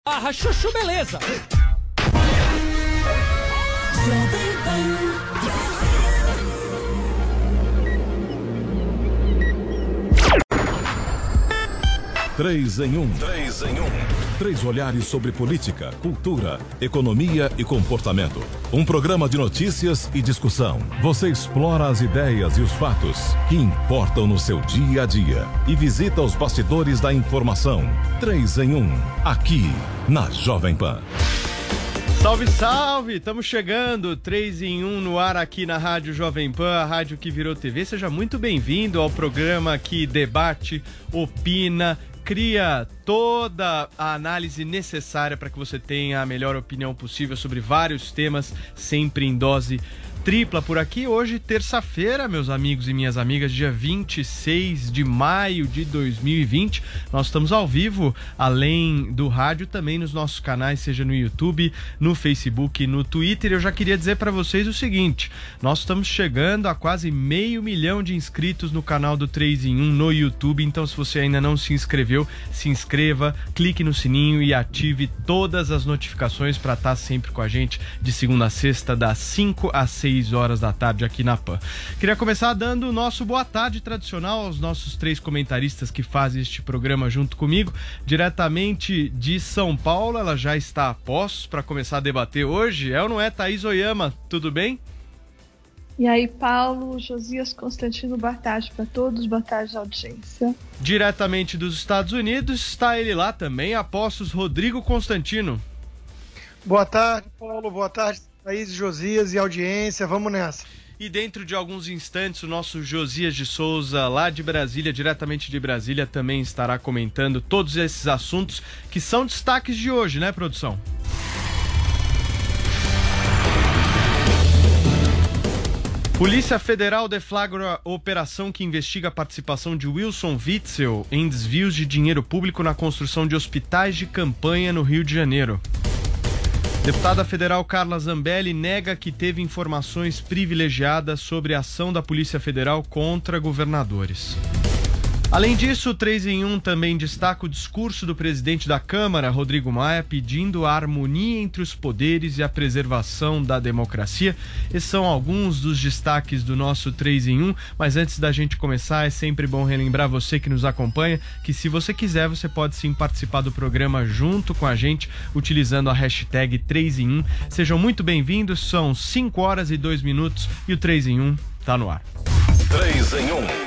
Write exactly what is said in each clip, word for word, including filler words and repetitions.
Ah, chuchu beleza! Três em um. Três em um. Três olhares sobre política, cultura, economia e comportamento. Um programa de notícias e discussão. Você explora as ideias e os fatos que importam no seu dia a dia e visita os bastidores da informação. Três em um, aqui na Jovem Pan. Salve, salve! Estamos chegando, três em um no ar aqui na Rádio Jovem Pan, a rádio que virou T V. Seja muito bem-vindo ao programa que debate, opina, cria toda a análise necessária para que você tenha a melhor opinião possível sobre vários temas, sempre em dose tripla por aqui. Hoje, terça-feira, meus amigos e minhas amigas, dia vinte e seis de maio de dois mil e vinte. Nós estamos ao vivo, além do rádio, também nos nossos canais, seja no YouTube, no Facebook, no Twitter. Eu já queria dizer para vocês o seguinte: nós estamos chegando a quase meio milhão de inscritos no canal do três em um no YouTube. Então, se você ainda não se inscreveu, se inscreva, clique no sininho e ative todas as notificações para estar sempre com a gente de segunda a sexta, das cinco às seis horas da tarde aqui na Pan. Queria começar dando o nosso boa tarde tradicional aos nossos três comentaristas que fazem este programa junto comigo, diretamente de São Paulo. Ela já está a postos para começar a debater hoje. É ou não é, Thaís Oyama? Tudo bem? E aí, Paulo, Josias, Constantino, boa tarde para todos, boa tarde, audiência. Diretamente dos Estados Unidos, está ele lá também, a postos, Rodrigo Constantino. Boa tarde, Paulo, boa tarde, Thaís, Josias e audiência, vamos nessa. E dentro de alguns instantes, o nosso Josias de Souza, lá de Brasília, diretamente de Brasília, também estará comentando todos esses assuntos que são destaques de hoje, né, produção? Polícia Federal deflagra a operação que investiga a participação de Wilson Witzel em desvios de dinheiro público na construção de hospitais de campanha no Rio de Janeiro. Deputada federal Carla Zambelli nega que teve informações privilegiadas sobre a ação da Polícia Federal contra governadores. Além disso, o três em um também destaca o discurso do presidente da Câmara, Rodrigo Maia, pedindo a harmonia entre os poderes e a preservação da democracia. Esses são alguns dos destaques do nosso três em um, mas antes da gente começar, é sempre bom relembrar você que nos acompanha que, se você quiser, você pode sim participar do programa junto com a gente, utilizando a hashtag três em um. Sejam muito bem-vindos, são cinco horas e dois minutos e o três em um tá no ar. três em um.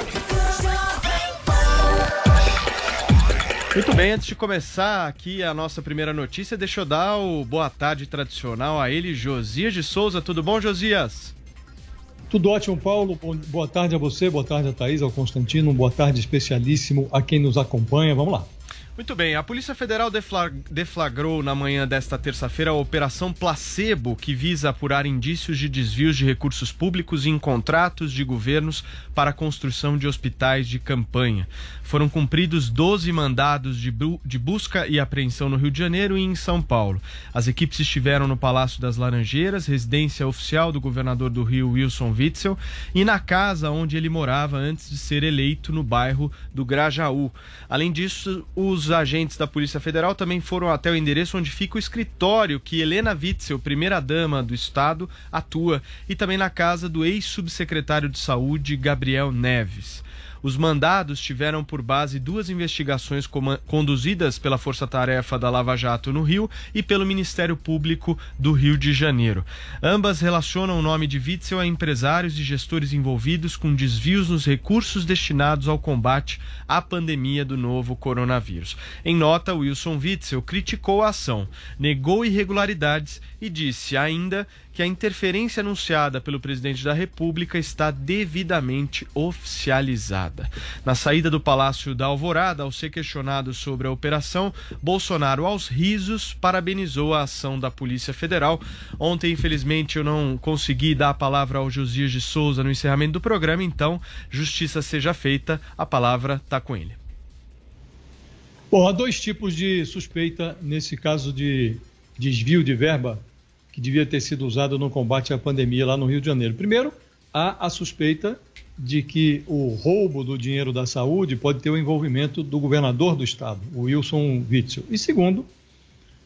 Muito bem, antes de começar aqui a nossa primeira notícia, deixa eu dar o boa tarde tradicional a ele, Josias de Souza. Tudo bom, Josias? Tudo ótimo, Paulo. Boa tarde a você, boa tarde a Thaís, ao Constantino, boa tarde especialíssimo a quem nos acompanha. Vamos lá. Muito bem, a Polícia Federal deflagrou na manhã desta terça-feira a Operação Placebo, que visa apurar indícios de desvios de recursos públicos em contratos de governos para a construção de hospitais de campanha. Foram cumpridos doze mandados de, bu- de busca e apreensão no Rio de Janeiro e em São Paulo. As equipes estiveram no Palácio das Laranjeiras, residência oficial do governador do Rio, Wilson Witzel, e na casa onde ele morava antes de ser eleito, no bairro do Grajaú. Além disso, os Os agentes da Polícia Federal também foram até o endereço onde fica o escritório que Helena Witzel, primeira-dama do Estado, atua, e também na casa do ex-subsecretário de Saúde, Gabriel Neves. Os mandados tiveram por base duas investigações conduzidas pela Força Tarefa da Lava Jato no Rio e pelo Ministério Público do Rio de Janeiro. Ambas relacionam o nome de Witzel a empresários e gestores envolvidos com desvios nos recursos destinados ao combate à pandemia do novo coronavírus. Em nota, Wilson Witzel criticou a ação, negou irregularidades e disse ainda que a interferência anunciada pelo presidente da República está devidamente oficializada. Na saída do Palácio da Alvorada, ao ser questionado sobre a operação, Bolsonaro, aos risos, parabenizou a ação da Polícia Federal. Ontem, infelizmente, eu não consegui dar a palavra ao Josias de Souza no encerramento do programa, então, justiça seja feita, a palavra está com ele. Bom, há dois tipos de suspeita nesse caso de desvio de verba que devia ter sido usado no combate à pandemia lá no Rio de Janeiro. Primeiro, há a suspeita de que o roubo do dinheiro da saúde pode ter o envolvimento do governador do estado, o Wilson Witzel. E segundo,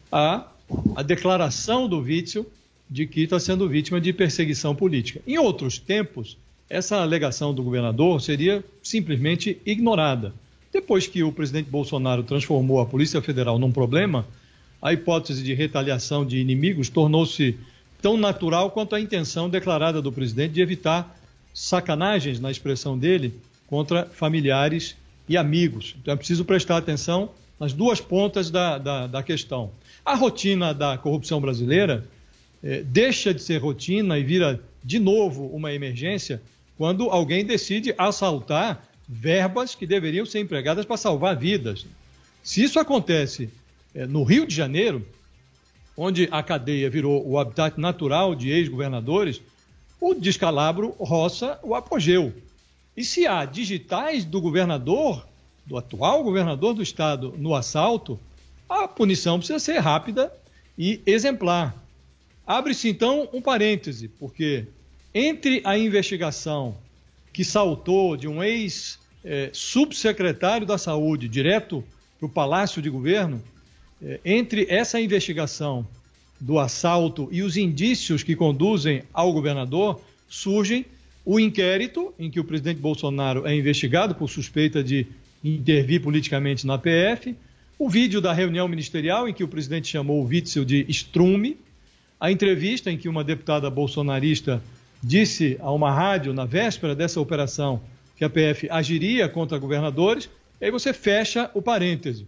a, a declaração do Witzel de que está sendo vítima de perseguição política. Em outros tempos, essa alegação do governador seria simplesmente ignorada. Depois que o presidente Bolsonaro transformou a Polícia Federal num problema, a hipótese de retaliação de inimigos tornou-se tão natural quanto a intenção declarada do presidente de evitar sacanagens, na expressão dele, contra familiares e amigos. Então é preciso prestar atenção nas duas pontas da, da, da questão. A rotina da corrupção brasileira eh, deixa de ser rotina e vira de novo uma emergência quando alguém decide assaltar verbas que deveriam ser empregadas para salvar vidas. Se isso acontece eh, no Rio de Janeiro, onde a cadeia virou o habitat natural de ex-governadores, o descalabro roça o apogeu. E se há digitais do governador, do atual governador do estado, no assalto, a punição precisa ser rápida e exemplar. Abre-se então um parêntese, porque entre a investigação que saltou de um ex-subsecretário da Saúde direto para o Palácio de Governo, entre essa investigação do assalto e os indícios que conduzem ao governador, surgem o inquérito em que o presidente Bolsonaro é investigado por suspeita de intervir politicamente na P F, o vídeo da reunião ministerial em que o presidente chamou o Witzel de estrume, a entrevista em que uma deputada bolsonarista disse a uma rádio, na véspera dessa operação, que a P F agiria contra governadores, e aí você fecha o parêntese.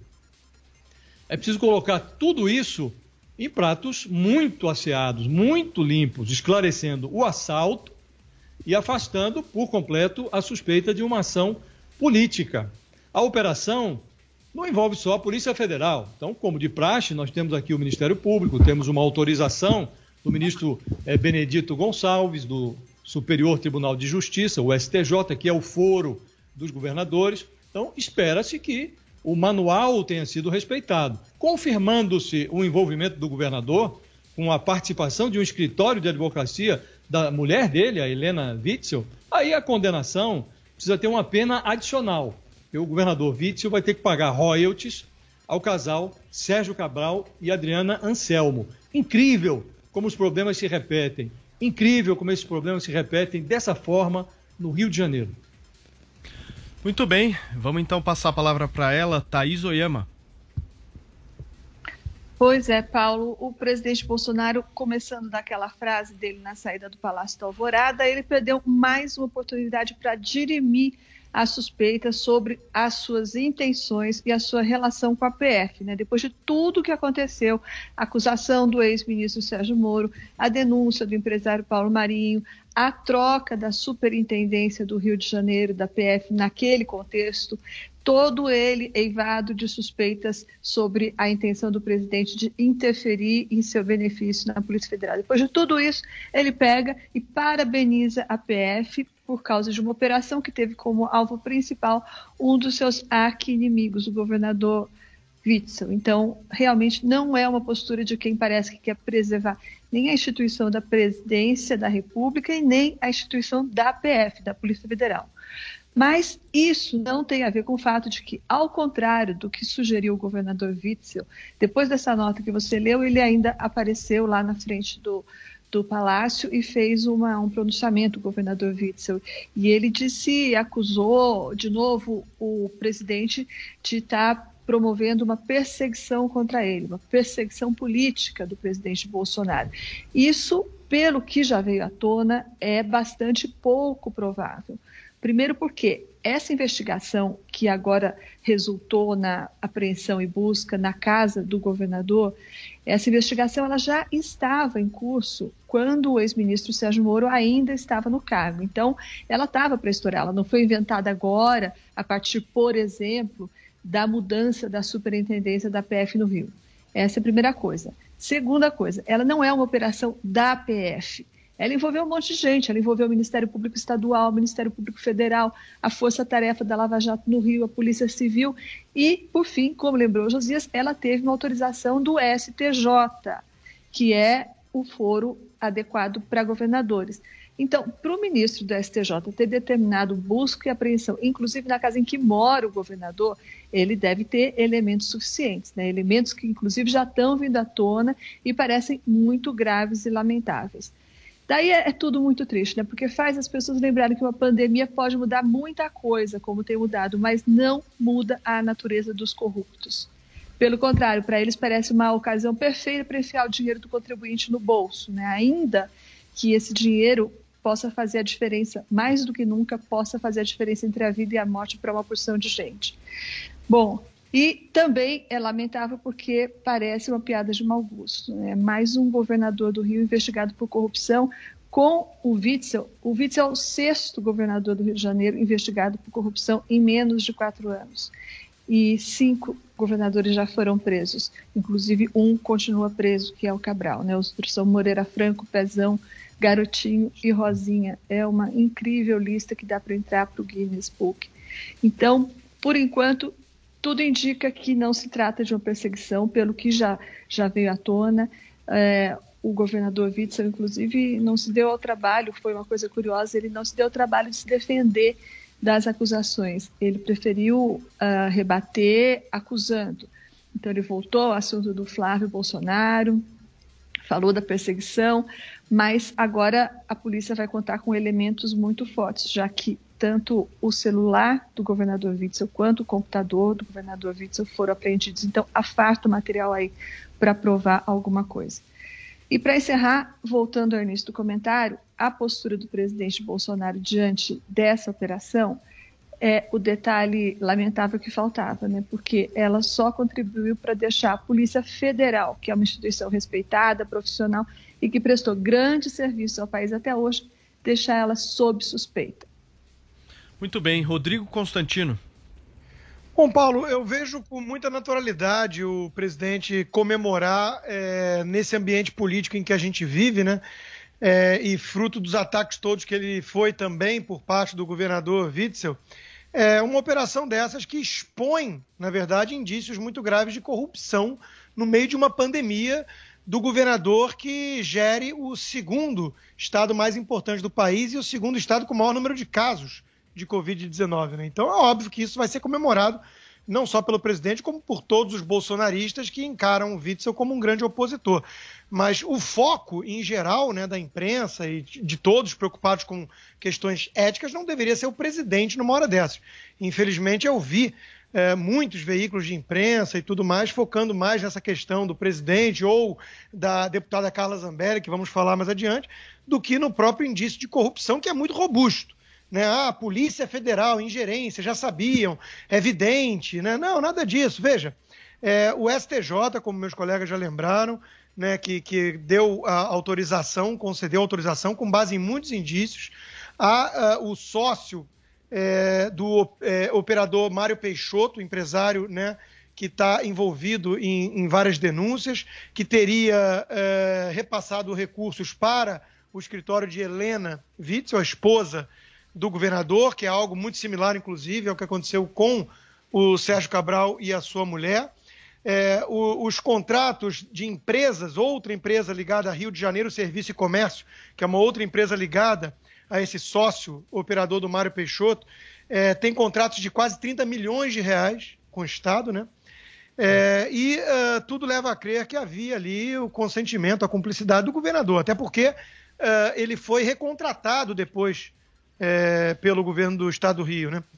É preciso colocar tudo isso em pratos muito asseados, muito limpos, esclarecendo o assalto e afastando por completo a suspeita de uma ação política. A operação não envolve só a Polícia Federal. Então, como de praxe, nós temos aqui o Ministério Público, temos uma autorização do ministro eh, Benedito Gonçalves, do Superior Tribunal de Justiça, o S T J, que é o foro dos governadores. Então, espera-se que o manual tenha sido respeitado. Confirmando-se o envolvimento do governador, com a participação de um escritório de advocacia da mulher dele, a Helena Witzel, aí a condenação precisa ter uma pena adicional. E o governador Witzel vai ter que pagar royalties ao casal Sérgio Cabral e Adriana Anselmo. Incrível como os problemas se repetem. Incrível como esses problemas se repetem dessa forma no Rio de Janeiro. Muito bem, vamos então passar a palavra para ela, Thaís Oyama. Pois é, Paulo, o presidente Bolsonaro, começando daquela frase dele na saída do Palácio da Alvorada, ele perdeu mais uma oportunidade para dirimir a suspeita sobre as suas intenções e a sua relação com a P F, né? Depois de tudo que aconteceu, a acusação do ex-ministro Sérgio Moro, a denúncia do empresário Paulo Marinho, a troca da superintendência do Rio de Janeiro, da P F, naquele contexto, todo ele eivado de suspeitas sobre a intenção do presidente de interferir em seu benefício na Polícia Federal. Depois de tudo isso, ele pega e parabeniza a P F por causa de uma operação que teve como alvo principal um dos seus arqui-inimigos, o governador Witzel. Então, realmente não é uma postura de quem parece que quer preservar nem a instituição da Presidência da República e nem a instituição da P F, da Polícia Federal. Mas isso não tem a ver com o fato de que, ao contrário do que sugeriu o governador Witzel, depois dessa nota que você leu, ele ainda apareceu lá na frente do, do Palácio e fez uma, um pronunciamento, o governador Witzel. E ele disse, acusou de novo o presidente de estar promovendo uma perseguição contra ele, uma perseguição política do presidente Bolsonaro. Isso, pelo que já veio à tona, é bastante pouco provável. Primeiro porque essa investigação que agora resultou na apreensão e busca na casa do governador, essa investigação ela já estava em curso quando o ex-ministro Sérgio Moro ainda estava no cargo. Então, ela estava para estourar, ela não foi inventada agora a partir, por exemplo, da mudança da superintendência da P F no Rio. Essa é a primeira coisa. Segunda coisa, ela não é uma operação da P F. Ela envolveu um monte de gente, ela envolveu o Ministério Público Estadual, o Ministério Público Federal, a Força Tarefa da Lava Jato no Rio, a Polícia Civil e, por fim, como lembrou Josias, ela teve uma autorização do S T J, que é o foro adequado para governadores. Então, para o ministro do S T J ter determinado busca e apreensão, inclusive na casa em que mora o governador, ele deve ter elementos suficientes, né? Elementos que, inclusive, já estão vindo à tona e parecem muito graves e lamentáveis. Daí é, é tudo muito triste, né? Porque faz as pessoas lembrarem que uma pandemia pode mudar muita coisa, como tem mudado, mas não muda a natureza dos corruptos. Pelo contrário, para eles parece uma ocasião perfeita para enfiar o dinheiro do contribuinte no bolso, né? Ainda que esse dinheiro possa fazer a diferença, mais do que nunca, possa fazer a diferença entre a vida e a morte para uma porção de gente. Bom, e também é lamentável porque parece uma piada de mau gosto, né? Mais um governador do Rio investigado por corrupção com o Witzel. O Witzel é o sexto governador do Rio de Janeiro investigado por corrupção em menos de quatro anos. E cinco governadores já foram presos, inclusive um continua preso, que é o Cabral, né? Os outros são Moreira Franco, Pezão, Garotinho e Rosinha. É uma incrível lista que dá para entrar para o Guinness Book. Então, por enquanto, tudo indica que não se trata de uma perseguição, pelo que já, já veio à tona. É, o governador Witzel, inclusive, não se deu ao trabalho, foi uma coisa curiosa, ele não se deu ao trabalho de se defender das acusações. Ele preferiu uh, rebater acusando. Então, ele voltou ao assunto do Flávio Bolsonaro, falou da perseguição, mas agora a polícia vai contar com elementos muito fortes, já que tanto o celular do governador Witzel quanto o computador do governador Witzel foram apreendidos. Então, há farto material aí para provar alguma coisa. E para encerrar, voltando ao início do comentário, a postura do presidente Bolsonaro diante dessa operação é o detalhe lamentável que faltava, né? Porque ela só contribuiu para deixar a Polícia Federal, que é uma instituição respeitada, profissional e que prestou grande serviço ao país até hoje, deixar ela sob suspeita. Muito bem. Rodrigo Constantino. Bom, Paulo, eu vejo com muita naturalidade o presidente comemorar é, nesse ambiente político em que a gente vive, né? É, e fruto dos ataques todos que ele foi também por parte do governador Witzel, é uma operação dessas que expõe, na verdade, indícios muito graves de corrupção no meio de uma pandemia do governador que gere o segundo estado mais importante do país e o segundo estado com o maior número de casos de covid dezenove. Né? Então é óbvio que isso vai ser comemorado não só pelo presidente, como por todos os bolsonaristas que encaram o Witzel como um grande opositor. Mas o foco, em geral, né, da imprensa e de todos preocupados com questões éticas não deveria ser o presidente numa hora dessas. Infelizmente, eu vi é, muitos veículos de imprensa e tudo mais focando mais nessa questão do presidente ou da deputada Carla Zambelli, que vamos falar mais adiante, do que no próprio indício de corrupção, que é muito robusto. Né? Ah, Polícia Federal, ingerência, já sabiam, é evidente. Né? Não, nada disso. Veja, é, o S T J, como meus colegas já lembraram, né, que, que deu a autorização, concedeu autorização com base em muitos indícios, a, a, o sócio é, do é, operador Mário Peixoto, empresário, né, que está envolvido em, em várias denúncias, que teria é, repassado recursos para o escritório de Helena Witzel, a esposa do governador, que é algo muito similar, inclusive, ao que aconteceu com o Sérgio Cabral e a sua mulher. É, o, os contratos de empresas, outra empresa ligada a Rio de Janeiro Serviço e Comércio, que é uma outra empresa ligada a esse sócio operador do Mário Peixoto, é, tem contratos de quase trinta milhões de reais com o Estado, né? É, e uh, tudo leva a crer que havia ali o consentimento, a cumplicidade do governador, até porque uh, ele foi recontratado depois É, pelo governo do Estado do Rio, né?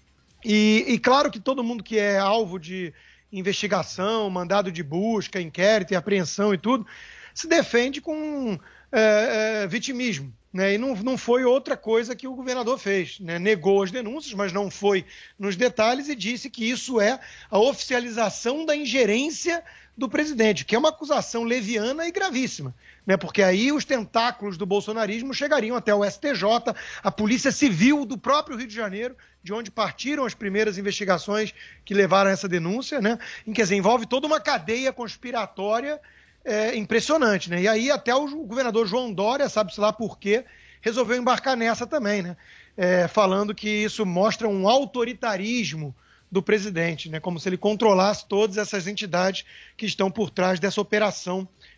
E, e claro que todo mundo que é alvo de investigação, mandado de busca, inquérito e apreensão e tudo, se defende com é, é, vitimismo, né? E não, não foi outra coisa que o governador fez, né? Negou as denúncias, mas não foi nos detalhes e disse que isso é a oficialização da ingerência do presidente, que é uma acusação leviana e gravíssima, né? Porque aí os tentáculos do bolsonarismo chegariam até o S T J, a Polícia Civil do próprio Rio de Janeiro, de onde partiram as primeiras investigações que levaram a essa denúncia, né? Em, quer dizer, envolve toda uma cadeia conspiratória é, impressionante, né? E aí até o governador João Dória, sabe-se lá por quê, resolveu embarcar nessa também, né? É, falando que isso mostra um autoritarismo do presidente, né? Como se ele controlasse todas essas entidades que estão por trás dessa operação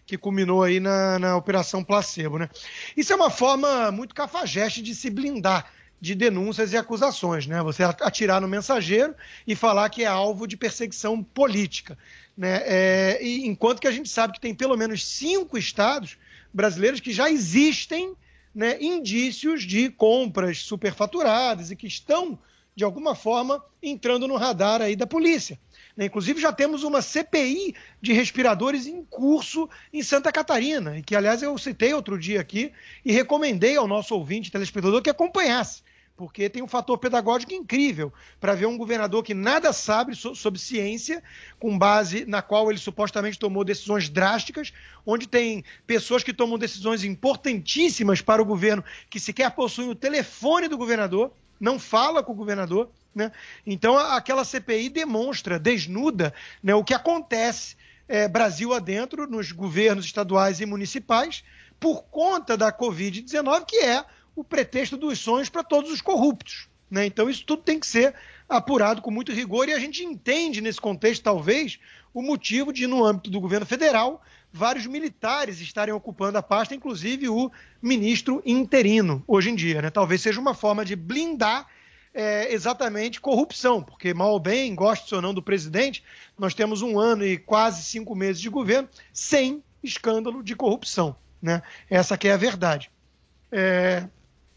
que culminou aí na, na Operação Placebo, né? Isso é uma forma muito cafajeste de se blindar de denúncias e acusações, né? Você atirar no mensageiro e falar que é alvo de perseguição política, né? É, e enquanto que a gente sabe que tem pelo menos cinco estados brasileiros que já existem, né, indícios de compras superfaturadas e que estão, de alguma forma, entrando no radar aí da polícia. Inclusive, já temos uma C P I de respiradores em curso em Santa Catarina, e que, aliás, eu citei outro dia aqui e recomendei ao nosso ouvinte telespectador que acompanhasse, porque tem um fator pedagógico incrível para ver um governador que nada sabe so- sobre ciência, com base na qual ele supostamente tomou decisões drásticas, onde tem pessoas que tomam decisões importantíssimas para o governo, que sequer possuem o telefone do governador, não fala com o governador, né? Então, aquela C P I demonstra, desnuda, né, o que acontece é, Brasil adentro, nos governos estaduais e municipais, por conta da covid dezenove, que é o pretexto dos sonhos para todos os corruptos, né? Então, isso tudo tem que ser apurado com muito rigor, e a gente entende, nesse contexto, talvez, o motivo de, no âmbito do governo federal, vários militares estarem ocupando a pasta, inclusive o ministro interino, hoje em dia, né? Talvez seja uma forma de blindar É, exatamente corrupção, porque mal ou bem, goste ou não do presidente, nós temos um ano e quase cinco meses de governo sem escândalo de corrupção, né? Essa que é a verdade. É...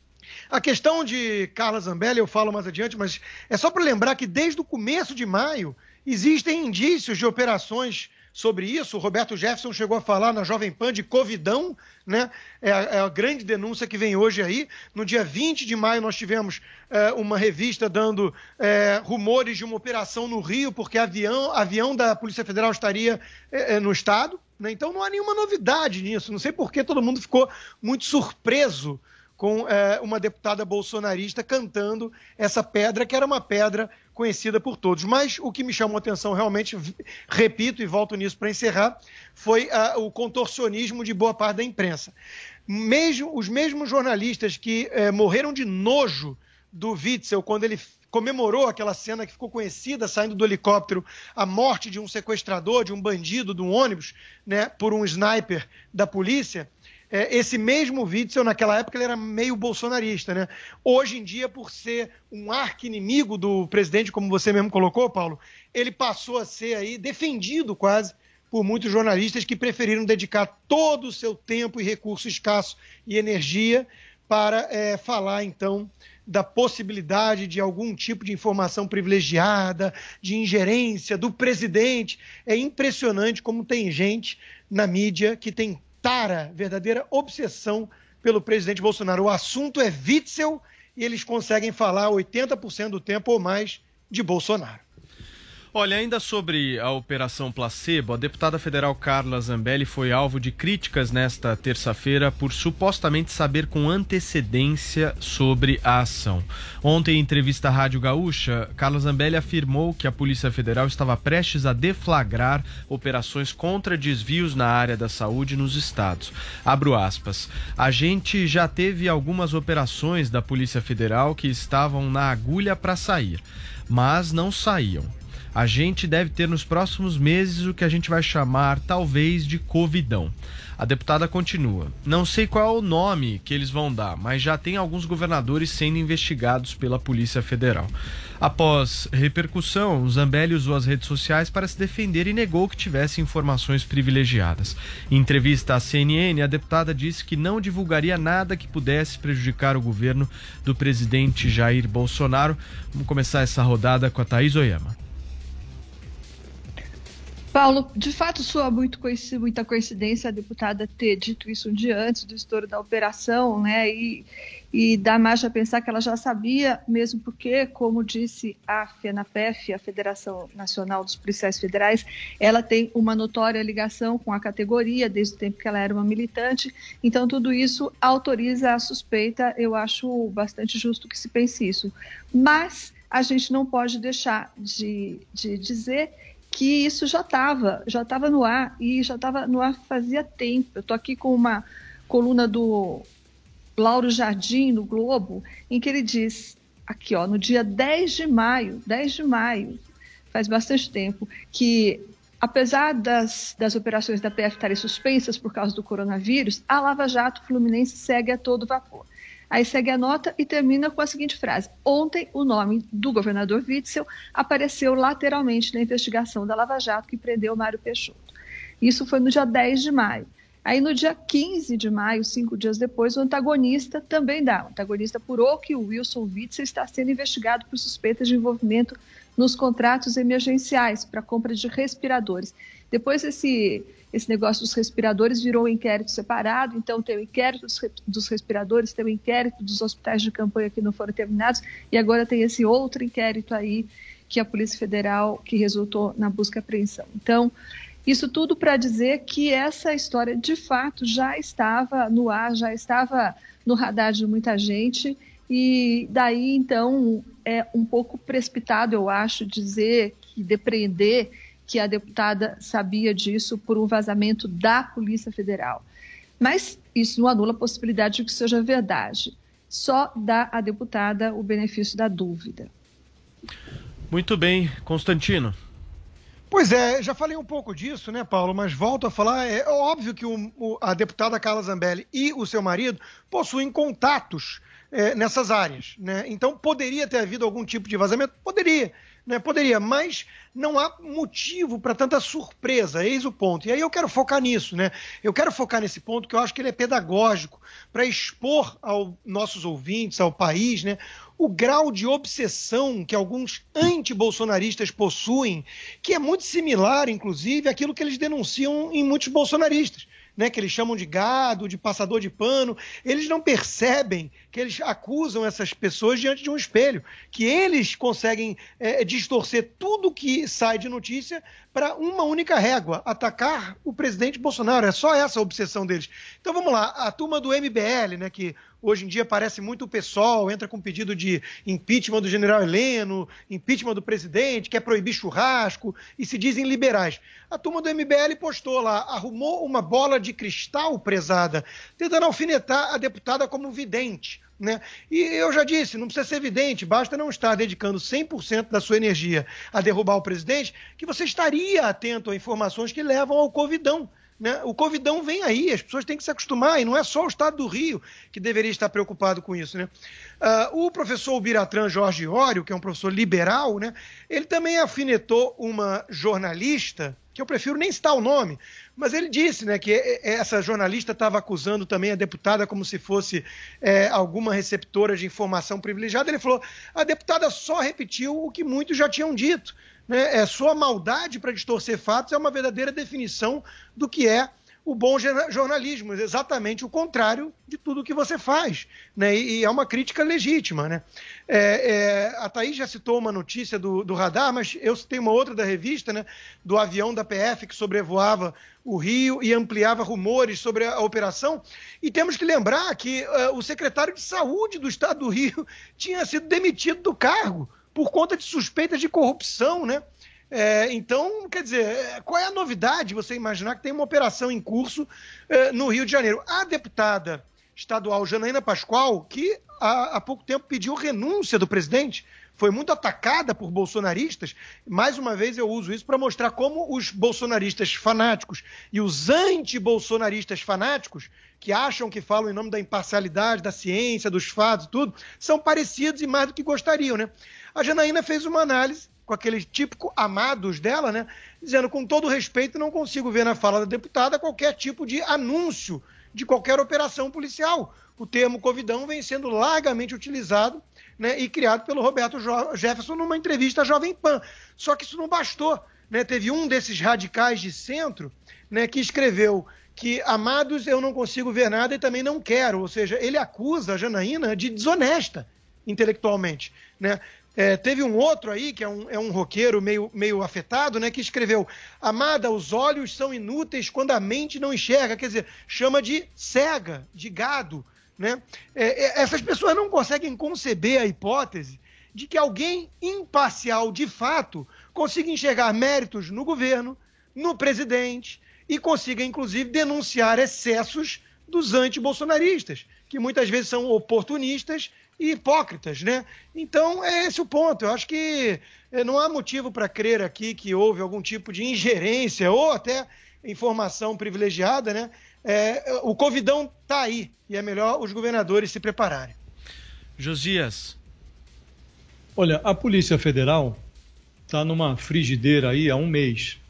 A questão de Carla Zambelli eu falo mais adiante, mas é só para lembrar que desde o começo de maio existem indícios de operações sobre isso. O Roberto Jefferson chegou a falar na Jovem Pan de Covidão, né? É a, é a grande denúncia que vem hoje aí. No dia vinte de maio nós tivemos é, uma revista dando é, rumores de uma operação no Rio, porque avião, avião da Polícia Federal estaria é, é, no estado, né? Então não há nenhuma novidade nisso. Não sei por que todo mundo ficou muito surpreso com é, uma deputada bolsonarista cantando essa pedra, que era uma pedra conhecida por todos. Mas o que me chamou a atenção realmente, repito e volto nisso para encerrar, foi uh, o contorcionismo de boa parte da imprensa. Mesmo, os mesmos jornalistas que uh, morreram de nojo do Witzel, quando ele comemorou aquela cena que ficou conhecida, saindo do helicóptero, a morte de um sequestrador, de um bandido, de um ônibus, né, por um sniper da polícia. Esse mesmo Witzel, naquela época, ele era meio bolsonarista, né? Hoje em dia, por ser um arqui-inimigo do presidente, como você mesmo colocou, Paulo, ele passou a ser aí defendido quase por muitos jornalistas que preferiram dedicar todo o seu tempo e recurso escasso e energia para é, falar, então, da possibilidade de algum tipo de informação privilegiada, de ingerência do presidente. É impressionante como tem gente na mídia que tem tara, verdadeira obsessão pelo presidente Bolsonaro. O assunto é Witzel e eles conseguem falar oitenta por cento do tempo ou mais de Bolsonaro. Olha, ainda sobre a Operação Placebo, a deputada federal Carla Zambelli foi alvo de críticas nesta terça-feira por supostamente saber com antecedência sobre a ação. Ontem, em entrevista à Rádio Gaúcha, Carla Zambelli afirmou que a Polícia Federal estava prestes a deflagrar operações contra desvios na área da saúde nos estados. Abro aspas. A gente já teve algumas operações da Polícia Federal que estavam na agulha para sair, mas não saíam. A gente deve ter nos próximos meses o que a gente vai chamar, talvez, de Covidão. A deputada continua. Não sei qual é o nome que eles vão dar, mas já tem alguns governadores sendo investigados pela Polícia Federal. Após repercussão, Zambelli usou as redes sociais para se defender e negou que tivesse informações privilegiadas. Em entrevista à C N N, a deputada disse que não divulgaria nada que pudesse prejudicar o governo do presidente Jair Bolsonaro. Vamos começar essa rodada com a Thaís Oyama. Paulo, de fato soa muito coinc- muita coincidência a deputada ter dito isso um dia antes do estouro da operação, né? E, e dá margem a pensar que ela já sabia, mesmo porque, como disse a FENAPEF, a Federação Nacional dos Policiais Federais, ela tem uma notória ligação com a categoria desde o tempo que ela era uma militante. Então, tudo isso autoriza a suspeita. Eu acho bastante justo que se pense isso. Mas a gente não pode deixar de, de dizer que isso já estava, já estava no ar, e já estava no ar fazia tempo. Eu estou aqui com uma coluna do Lauro Jardim, no Globo, em que ele diz, aqui ó, no dia dez de maio, dez de maio, faz bastante tempo, que apesar das, das operações da P F estarem suspensas por causa do coronavírus, a Lava Jato Fluminense segue a todo vapor. Aí segue a nota e termina com a seguinte frase: ontem o nome do governador Witzel apareceu lateralmente na investigação da Lava Jato que prendeu Mário Peixoto. Isso foi no dia dez de maio. Aí no dia quinze de maio, cinco dias depois, o antagonista também dá. O antagonista apurou que o Wilson Witzel está sendo investigado por suspeitas de envolvimento nos contratos emergenciais para compra de respiradores. Depois esse, esse negócio dos respiradores virou um inquérito separado, então tem o inquérito dos, dos respiradores, tem o inquérito dos hospitais de campanha que não foram terminados, e agora tem esse outro inquérito aí que a Polícia Federal, que resultou na busca e apreensão. Então, isso tudo para dizer que essa história, de fato, já estava no ar, já estava no radar de muita gente, e daí, então, é um pouco precipitado, eu acho, dizer, que depreender que a deputada sabia disso por um vazamento da Polícia Federal. Mas isso não anula a possibilidade de que seja verdade. Só dá à deputada o benefício da dúvida. Muito bem, Constantino. Pois é, já falei um pouco disso, né, Paulo, mas volto a falar, é óbvio que o, o, a deputada Carla Zambelli e o seu marido possuem contatos é, nessas áreas, né? Então poderia ter havido algum tipo de vazamento? Poderia, né? Poderia, mas não há motivo para tanta surpresa, eis o ponto. E aí eu quero focar nisso, né? Eu quero focar nesse ponto que eu acho que ele é pedagógico, para expor aos nossos ouvintes, ao país, né, o grau de obsessão que alguns anti-bolsonaristas possuem, que é muito similar, inclusive, àquilo que eles denunciam em muitos bolsonaristas, né, que eles chamam de gado, de passador de pano. Eles não percebem que eles acusam essas pessoas diante de um espelho, que eles conseguem é, distorcer tudo que sai de notícia para uma única régua, atacar o presidente Bolsonaro. É só essa a obsessão deles. Então vamos lá, a turma do M B L, né, que hoje em dia parece muito o PSOL, entra com pedido de impeachment do general Heleno, impeachment do presidente, quer proibir churrasco e se dizem liberais. A turma do M B L postou lá, arrumou uma bola de cristal, prezada, tentando alfinetar a deputada como vidente, né? E eu já disse, não precisa ser vidente, basta não estar dedicando cem por cento da sua energia a derrubar o presidente, que você estaria atento a informações que levam ao covidão. Né? O covidão vem aí, as pessoas têm que se acostumar, e não é só o estado do Rio que deveria estar preocupado com isso. Né? Uh, o professor Ubiratran Jorge Iório, que é um professor liberal, né, ele também afinetou uma jornalista, que eu prefiro nem citar o nome, mas ele disse, né, que essa jornalista estava acusando também a deputada como se fosse é, alguma receptora de informação privilegiada. Ele falou, a deputada só repetiu o que muitos já tinham dito. Né? É, sua maldade para distorcer fatos é uma verdadeira definição do que é o bom jornalismo, exatamente o contrário de tudo que você faz, né? E, e é uma crítica legítima. Né? É, é, a Thaís já citou uma notícia do, do radar, mas eu citei uma outra da revista, né? Do avião da P F que sobrevoava o Rio e ampliava rumores sobre a, a operação, e temos que lembrar que uh, o secretário de Saúde do Estado do Rio tinha sido demitido do cargo por conta de suspeitas de corrupção, né? É, então, quer dizer, qual é a novidade você imaginar que tem uma operação em curso é, no Rio de Janeiro? A deputada estadual Janaína Pascoal, que há, há pouco tempo pediu renúncia do presidente, foi muito atacada por bolsonaristas. Mais uma vez eu uso isso para mostrar como os bolsonaristas fanáticos e os anti-bolsonaristas fanáticos, que acham que falam em nome da imparcialidade, da ciência, dos fatos e tudo, são parecidos e mais do que gostariam, né? A Janaína fez uma análise com aquele típico amados dela, né? Dizendo, com todo respeito, não consigo ver na fala da deputada qualquer tipo de anúncio de qualquer operação policial. O termo covidão vem sendo largamente utilizado, né, e criado pelo Roberto Jefferson numa entrevista à Jovem Pan. Só que isso não bastou, né? Teve um desses radicais de centro, né, que escreveu que, amados, eu não consigo ver nada e também não quero. Ou seja, ele acusa a Janaína de desonesta intelectualmente, né? É, teve um outro aí, que é um, é um roqueiro meio, meio afetado, né, que escreveu, amada, os olhos são inúteis quando a mente não enxerga, quer dizer, chama de cega, de gado. Né? É, é, essas pessoas não conseguem conceber a hipótese de que alguém imparcial, de fato, consiga enxergar méritos no governo, no presidente, e consiga, inclusive, denunciar excessos dos anti-bolsonaristas, que muitas vezes são oportunistas e hipócritas, né? Então, é esse o ponto. Eu acho que não há motivo para crer aqui que houve algum tipo de ingerência ou até informação privilegiada, né? É, o Covidão está aí e é melhor os governadores se prepararem. Josias. Olha, a Polícia Federal está numa frigideira aí há um mês.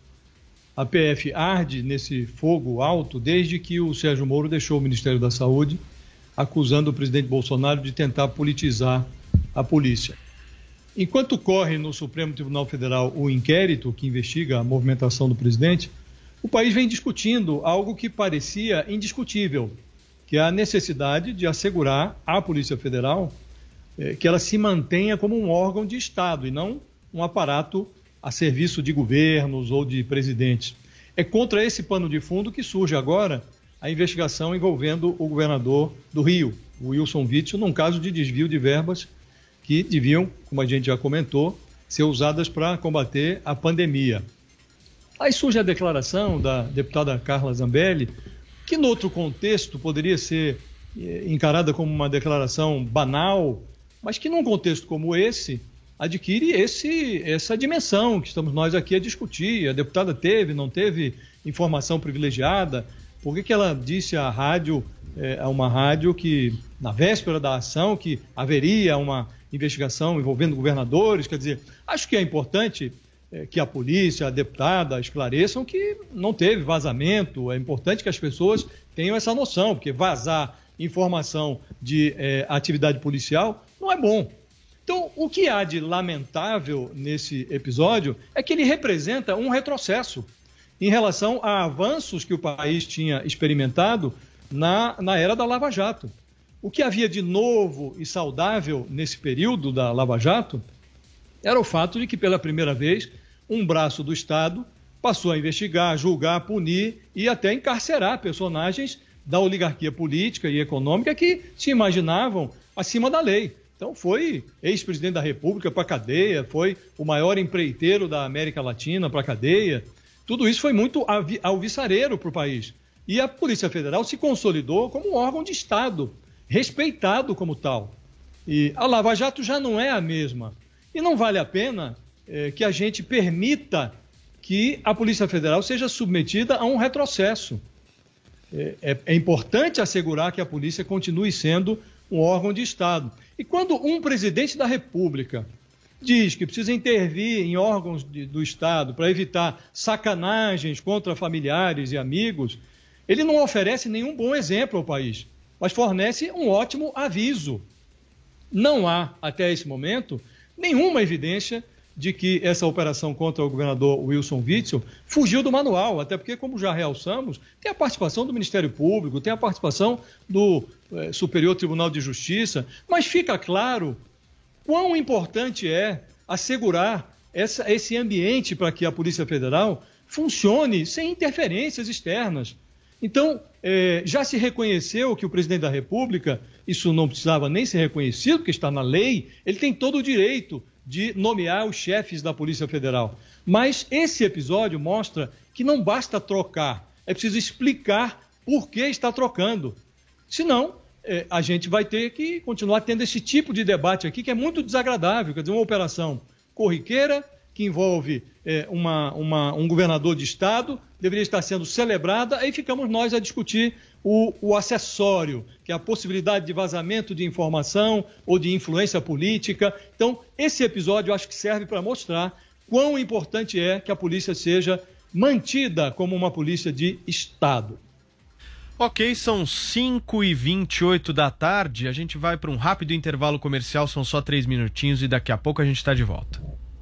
A P F arde nesse fogo alto desde que o Sérgio Moro deixou o Ministério da Saúde, acusando o presidente Bolsonaro de tentar politizar a polícia. Enquanto corre no Supremo Tribunal Federal o inquérito que investiga a movimentação do presidente, o país vem discutindo algo que parecia indiscutível, que é a necessidade de assegurar à Polícia Federal eh, que ela se mantenha como um órgão de Estado e não um aparato a serviço de governos ou de presidentes. É contra esse pano de fundo que surge agora a investigação envolvendo o governador do Rio, o Wilson Witzel, num caso de desvio de verbas que deviam, como a gente já comentou, ser usadas para combater a pandemia. Aí surge a declaração da deputada Carla Zambelli, que no outro contexto poderia ser encarada como uma declaração banal, mas que num contexto como esse adquire esse, essa dimensão que estamos nós aqui a discutir. A deputada teve, não teve informação privilegiada? Por que que ela disse à rádio, é, a uma rádio que, na véspera da ação, que haveria uma investigação envolvendo governadores? Quer dizer, acho que é importante é, que a polícia, a deputada esclareçam que não teve vazamento. É importante que as pessoas tenham essa noção, porque vazar informação de é, atividade policial não é bom. Então, o que há de lamentável nesse episódio é que ele representa um retrocesso em relação a avanços que o país tinha experimentado na, na era da Lava Jato. O que havia de novo e saudável nesse período da Lava Jato era o fato de que, pela primeira vez, um braço do Estado passou a investigar, julgar, punir e até encarcerar personagens da oligarquia política e econômica que se imaginavam acima da lei. Então foi ex-presidente da República para a cadeia, foi o maior empreiteiro da América Latina para a cadeia. Tudo isso foi muito alvissareiro para o país. E a Polícia Federal se consolidou como um órgão de Estado, respeitado como tal. E a Lava Jato já não é a mesma. E não vale a pena é, que a gente permita que a Polícia Federal seja submetida a um retrocesso. É, é, é importante assegurar que a polícia continue sendo um órgão de Estado. E quando um presidente da República diz que precisa intervir em órgãos de, do Estado para evitar sacanagens contra familiares e amigos, ele não oferece nenhum bom exemplo ao país, mas fornece um ótimo aviso. Não há, até esse momento, nenhuma evidência de que essa operação contra o governador Wilson Witzel fugiu do manual, até porque, como já realçamos, tem a participação do Ministério Público, tem a participação do eh, Superior Tribunal de Justiça, mas fica claro quão importante é assegurar essa, esse ambiente para que a Polícia Federal funcione sem interferências externas. Então, eh, já se reconheceu que o presidente da República, isso não precisava nem ser reconhecido, porque está na lei, ele tem todo o direito de nomear os chefes da Polícia Federal. Mas esse episódio mostra que não basta trocar, é preciso explicar por que está trocando. Senão, eh, a gente vai ter que continuar tendo esse tipo de debate aqui, que é muito desagradável. Quer dizer, uma operação corriqueira, que envolve eh, uma, uma, um governador de Estado, deveria estar sendo celebrada, aí ficamos nós a discutir o, o acessório, que é a possibilidade de vazamento de informação ou de influência política. Então, esse episódio eu acho que serve para mostrar quão importante é que a polícia seja mantida como uma polícia de Estado. Ok, são cinco e vinte e oito da tarde, a gente vai para um rápido intervalo comercial, são só três minutinhos e daqui a pouco a gente está de volta.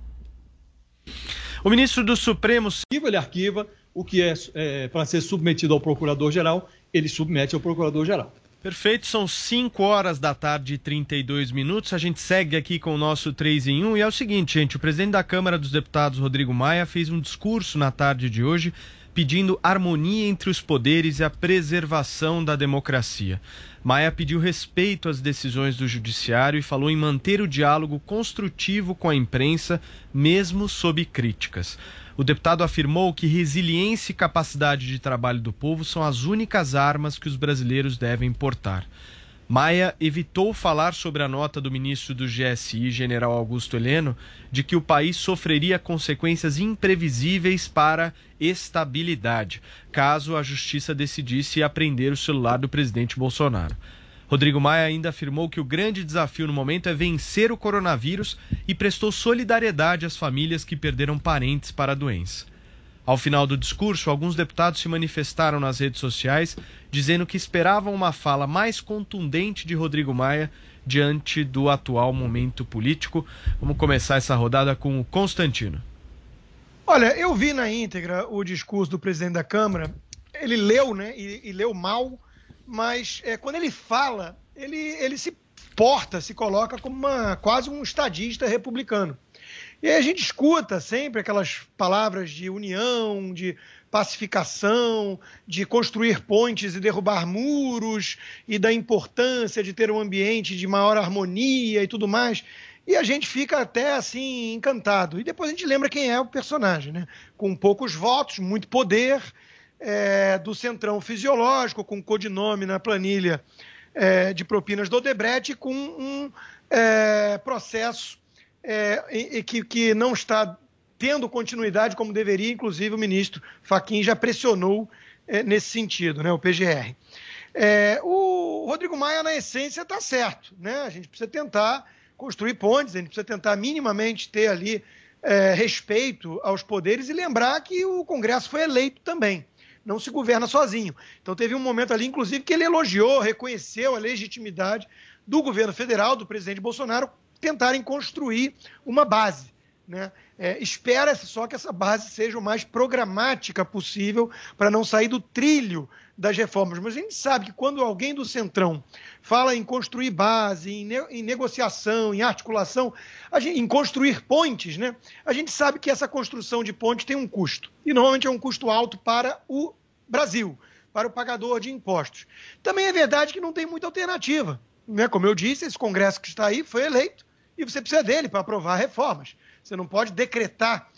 O ministro do Supremo... Ele arquiva o que é, é para ser submetido ao Procurador-Geral, ele submete ao Procurador-Geral. Perfeito, são cinco horas da tarde e trinta e dois minutos, a gente segue aqui com o nosso três em um e é o seguinte, gente, o presidente da Câmara dos Deputados, Rodrigo Maia, fez um discurso na tarde de hoje pedindo harmonia entre os poderes e a preservação da democracia. Maia pediu respeito às decisões do judiciário e falou em manter o diálogo construtivo com a imprensa, mesmo sob críticas. O deputado afirmou que resiliência e capacidade de trabalho do povo são as únicas armas que os brasileiros devem portar. Maia evitou falar sobre a nota do ministro do G S I, general Augusto Heleno, de que o país sofreria consequências imprevisíveis para estabilidade, caso a justiça decidisse apreender o celular do presidente Bolsonaro. Rodrigo Maia ainda afirmou que o grande desafio no momento é vencer o coronavírus e prestou solidariedade às famílias que perderam parentes para a doença. Ao final do discurso, alguns deputados se manifestaram nas redes sociais dizendo que esperavam uma fala mais contundente de Rodrigo Maia diante do atual momento político. Vamos começar essa rodada com o Constantino. Olha, eu vi na íntegra o discurso do presidente da Câmara. Ele leu, né, e, e leu mal, mas é, quando ele fala, ele, ele se porta, se coloca como uma, quase um estadista republicano. E aí a gente escuta sempre aquelas palavras de união, de pacificação, de construir pontes e derrubar muros, e da importância de ter um ambiente de maior harmonia e tudo mais. E a gente fica até assim encantado. E depois a gente lembra quem é o personagem, né? Com poucos votos, muito poder, é, do centrão fisiológico, com codinome na planilha é, de propinas do Odebrecht, com um é, processo É, e, e que, que não está tendo continuidade como deveria, inclusive o ministro Fachin já pressionou é, nesse sentido, né, o P G R. É, o Rodrigo Maia, na essência, está certo, né? A gente precisa tentar construir pontes, a gente precisa tentar minimamente ter ali é, respeito aos poderes e lembrar que o Congresso foi eleito também, não se governa sozinho. Então teve um momento ali, inclusive, que ele elogiou, reconheceu a legitimidade do governo federal, do presidente Bolsonaro, tentarem construir uma base, né? É, espera-se só que essa base seja o mais programática possível para não sair do trilho das reformas. Mas a gente sabe que quando alguém do Centrão fala em construir base, em, ne em negociação, em articulação, a gente, em construir pontes, né? A gente sabe que essa construção de pontes tem um custo. E normalmente é um custo alto para o Brasil, para o pagador de impostos. Também é verdade que não tem muita alternativa, né? Como eu disse, esse Congresso que está aí foi eleito e você precisa dele para aprovar reformas. Você não pode decretar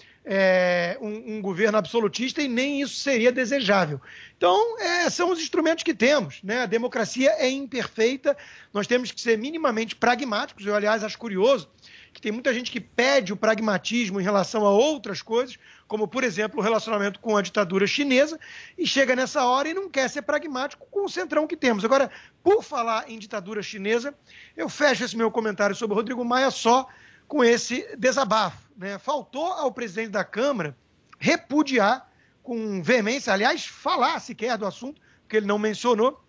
é, um, um governo absolutista e nem isso seria desejável. Então, é, são os instrumentos que temos, né? A democracia é imperfeita, nós temos que ser minimamente pragmáticos. Eu, aliás, acho curioso que tem muita gente que pede o pragmatismo em relação a outras coisas, como, por exemplo, o relacionamento com a ditadura chinesa, e chega nessa hora e não quer ser pragmático com o centrão que temos. Agora, por falar em ditadura chinesa, eu fecho esse meu comentário sobre o Rodrigo Maia só com esse desabafo, né? Faltou ao presidente da Câmara repudiar com veemência, aliás, falar sequer do assunto, porque ele não mencionou,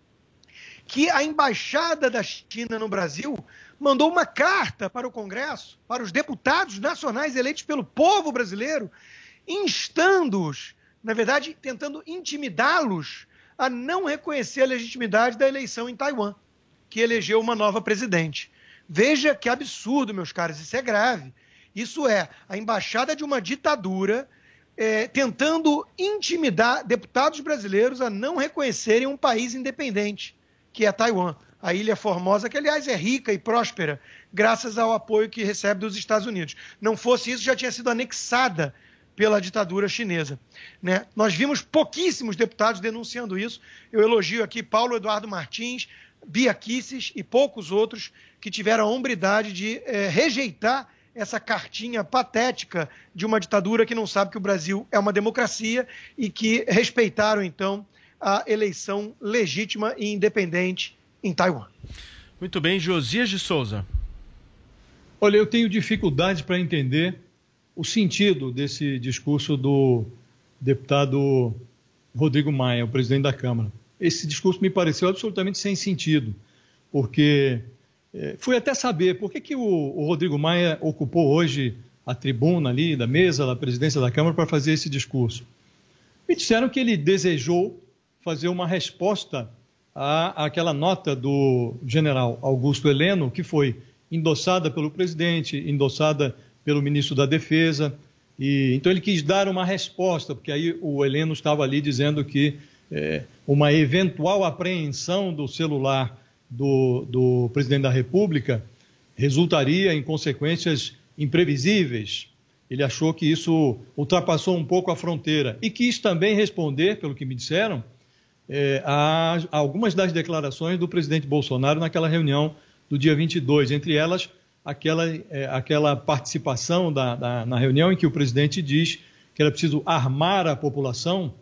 que a Embaixada da China no Brasil mandou uma carta para o Congresso, para os deputados nacionais eleitos pelo povo brasileiro, instando-os, na verdade, tentando intimidá-los a não reconhecer a legitimidade da eleição em Taiwan, que elegeu uma nova presidente. Veja que absurdo, meus caros, isso é grave. Isso é a embaixada de uma ditadura é, tentando intimidar deputados brasileiros a não reconhecerem um país independente, que é Taiwan, a Ilha Formosa, que, aliás, é rica e próspera, graças ao apoio que recebe dos Estados Unidos. Não fosse isso, já tinha sido anexada pela ditadura chinesa, né? Nós vimos pouquíssimos deputados denunciando isso. Eu elogio aqui Paulo Eduardo Martins, Bia Kicis e poucos outros que tiveram a hombridade de é, rejeitar essa cartinha patética de uma ditadura que não sabe que o Brasil é uma democracia e que respeitaram, então, a eleição legítima e independente em Taiwan. Muito bem, Josias de Souza. Olha, eu tenho dificuldade para entender o sentido desse discurso do deputado Rodrigo Maia, o presidente da Câmara. Esse discurso me pareceu absolutamente sem sentido, porque é, fui até saber por que, que o, o Rodrigo Maia ocupou hoje a tribuna ali da mesa da presidência da Câmara para fazer esse discurso. Me disseram que ele desejou fazer uma resposta à, àquela nota do general Augusto Heleno, que foi endossada pelo presidente, endossada pelo ministro da Defesa, E, então ele quis dar uma resposta, porque aí o Heleno estava ali dizendo que é, uma eventual apreensão do celular do, do presidente da República resultaria em consequências imprevisíveis. Ele achou que isso ultrapassou um pouco a fronteira e quis também responder, pelo que me disseram, é, a, a algumas das declarações do presidente Bolsonaro naquela reunião do dia vinte e dois, entre elas aquela, é, aquela participação da, da, na reunião em que o presidente diz que era preciso armar a população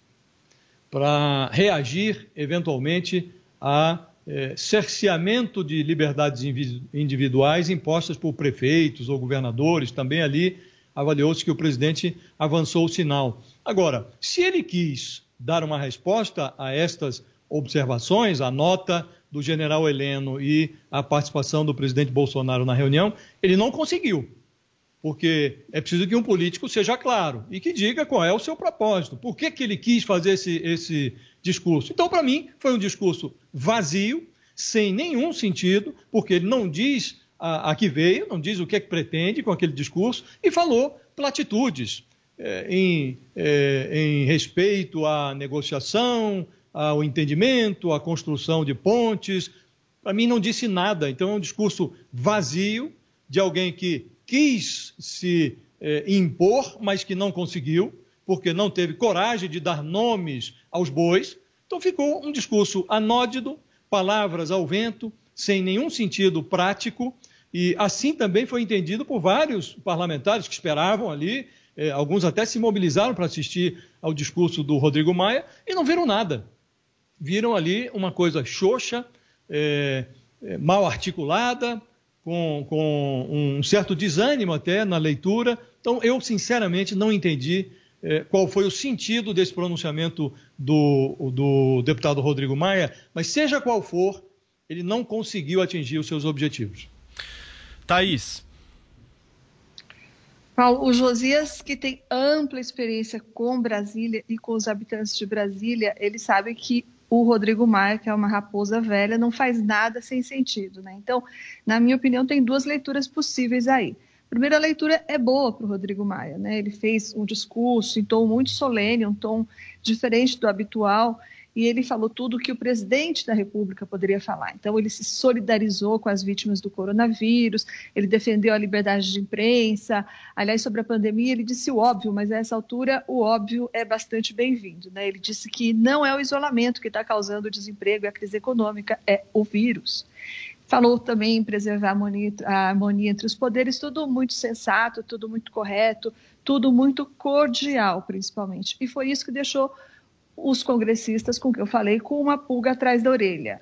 para reagir eventualmente a é, cerceamento de liberdades individuais impostas por prefeitos ou governadores. Também ali avaliou-se que o presidente avançou o sinal. Agora, se ele quis dar uma resposta a estas observações, a nota do general Heleno e a participação do presidente Bolsonaro na reunião, ele não conseguiu, porque é preciso que um político seja claro e que diga qual é o seu propósito, por que que ele quis fazer esse, esse discurso. Então, para mim, foi um discurso vazio, sem nenhum sentido, porque ele não diz a, a que veio, não diz o que é que pretende com aquele discurso, e falou platitudes é, em, é, em respeito à negociação, ao entendimento, à construção de pontes. Para mim não disse nada. Então é um discurso vazio de alguém que quis se eh, impor, mas que não conseguiu, porque não teve coragem de dar nomes aos bois. Então ficou um discurso anódido, palavras ao vento, sem nenhum sentido prático, e assim também foi entendido por vários parlamentares que esperavam ali, eh, alguns até se mobilizaram para assistir ao discurso do Rodrigo Maia e não viram nada. Viram ali uma coisa xoxa, é, é, mal articulada, com, com um certo desânimo até na leitura. Então, eu, sinceramente, não entendi é, qual foi o sentido desse pronunciamento do, do deputado Rodrigo Maia, mas seja qual for, ele não conseguiu atingir os seus objetivos. Thaís. Paulo, o Josias, que tem ampla experiência com Brasília e com os habitantes de Brasília, ele sabe que o Rodrigo Maia, que é uma raposa velha, não faz nada sem sentido, né? Então, na minha opinião, tem duas leituras possíveis aí. A primeira leitura é boa para o Rodrigo Maia, né? Ele fez um discurso em tom muito solene, um tom diferente do habitual, e ele falou tudo o que o presidente da República poderia falar. Então, ele se solidarizou com as vítimas do coronavírus, ele defendeu a liberdade de imprensa. Aliás, sobre a pandemia, ele disse o óbvio, mas a essa altura o óbvio é bastante bem-vindo, né? Ele disse que não é o isolamento que está causando o desemprego e a crise econômica, é o vírus. Falou também em preservar a harmonia, a harmonia entre os poderes, tudo muito sensato, tudo muito correto, tudo muito cordial, principalmente. E foi isso que deixou os congressistas, com que eu falei, com uma pulga atrás da orelha.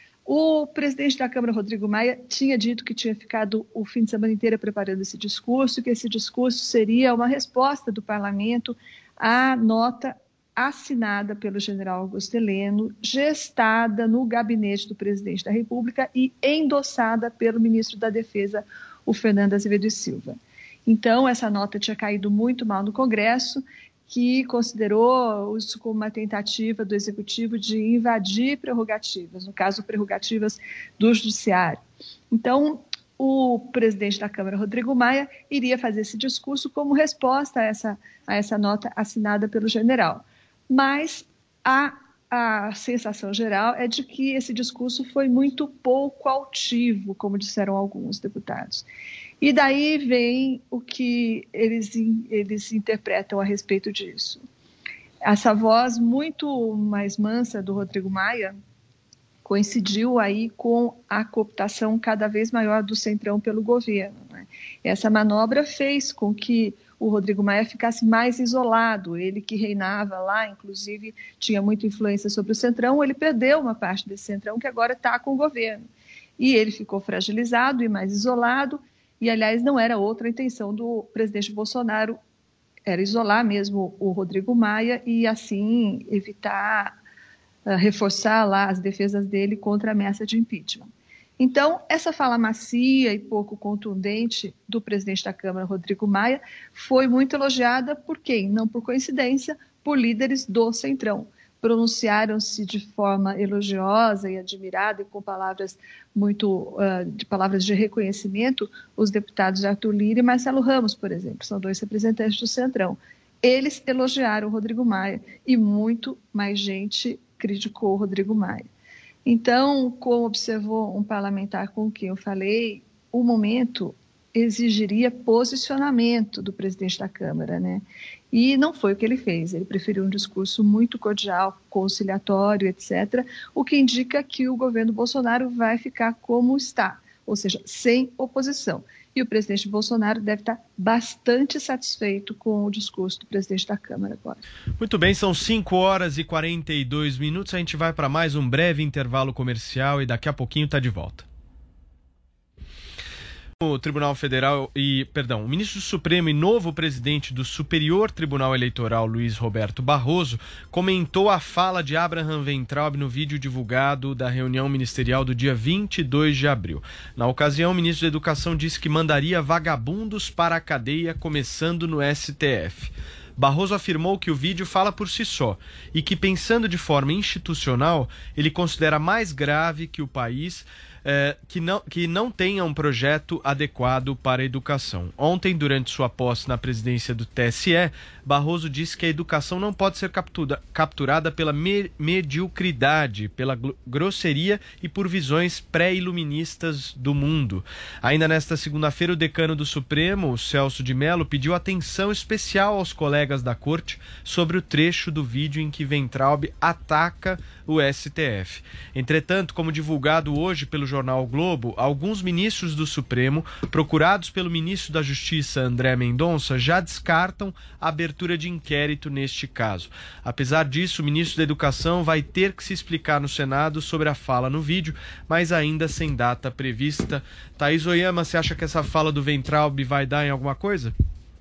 O presidente da Câmara, Rodrigo Maia, tinha dito que tinha ficado o fim de semana inteiro preparando esse discurso, que esse discurso seria uma resposta do parlamento à nota assinada pelo general Augusto Heleno, gestada no gabinete do presidente da República e endossada pelo ministro da Defesa, o Fernando Azevedo e Silva. Então, essa nota tinha caído muito mal no Congresso, que considerou isso como uma tentativa do Executivo de invadir prerrogativas, no caso, prerrogativas do Judiciário. Então, o presidente da Câmara, Rodrigo Maia, iria fazer esse discurso como resposta a essa, a essa nota assinada pelo general. Mas a, a sensação geral é de que esse discurso foi muito pouco altivo, como disseram alguns deputados. E daí vem o que eles, eles interpretam a respeito disso. Essa voz muito mais mansa do Rodrigo Maia coincidiu aí com a cooptação cada vez maior do Centrão pelo governo, né? Essa manobra fez com que o Rodrigo Maia ficasse mais isolado. Ele que reinava lá, inclusive, tinha muita influência sobre o Centrão, ele perdeu uma parte desse Centrão que agora está com o governo. E ele ficou fragilizado e mais isolado. E, aliás, não era outra a intenção do presidente Bolsonaro, era isolar mesmo o Rodrigo Maia e, assim, evitar, uh, reforçar lá as defesas dele contra a ameaça de impeachment. Então, essa fala macia e pouco contundente do presidente da Câmara, Rodrigo Maia, foi muito elogiada por quem? Não por coincidência, por líderes do Centrão. pronunciaram-se de forma elogiosa e admirada e com palavras muito uh, de palavras de reconhecimento os deputados Arthur Lira e Marcelo Ramos, por exemplo, são dois representantes do Centrão. Eles elogiaram o Rodrigo Maia e muito mais gente criticou o Rodrigo Maia. Então, como observou um parlamentar com quem eu falei, o momento exigiria posicionamento do presidente da Câmara, né? E não foi o que ele fez, ele preferiu um discurso muito cordial, conciliatório, etcétera, o que indica que o governo Bolsonaro vai ficar como está, ou seja, sem oposição. E o presidente Bolsonaro deve estar bastante satisfeito com o discurso do presidente da Câmara agora. Muito bem, são cinco horas e quarenta e dois minutos, a gente vai para mais um breve intervalo comercial e daqui a pouquinho está de volta. O Tribunal Federal e, perdão, o ministro do Supremo e novo presidente do Superior Tribunal Eleitoral, Luiz Roberto Barroso, comentou a fala de Abraham Weintraub no vídeo divulgado da reunião ministerial do dia vinte e dois de abril. Na ocasião, o ministro da Educação disse que mandaria vagabundos para a cadeia, começando no S T F. Barroso afirmou que o vídeo fala por si só e que, pensando de forma institucional, ele considera mais grave que o país É, que, não, que não tenha um projeto adequado para a educação. Ontem, durante sua posse na presidência do T S E, Barroso disse que a educação não pode ser captura, capturada pela me, mediocridade, pela grosseria e por visões pré-iluministas do mundo. Ainda nesta segunda-feira, o decano do Supremo, Celso de Mello, pediu atenção especial aos colegas da Corte sobre o trecho do vídeo em que Weintraub ataca o S T F. Entretanto, como divulgado hoje pelo jornal o Globo, alguns ministros do Supremo, procurados pelo ministro da Justiça, André Mendonça, já descartam a abertura de inquérito neste caso. Apesar disso, o ministro da Educação vai ter que se explicar no Senado sobre a fala no vídeo, mas ainda sem data prevista. Thaís Oyama, você acha que essa fala do Weintraub vai dar em alguma coisa?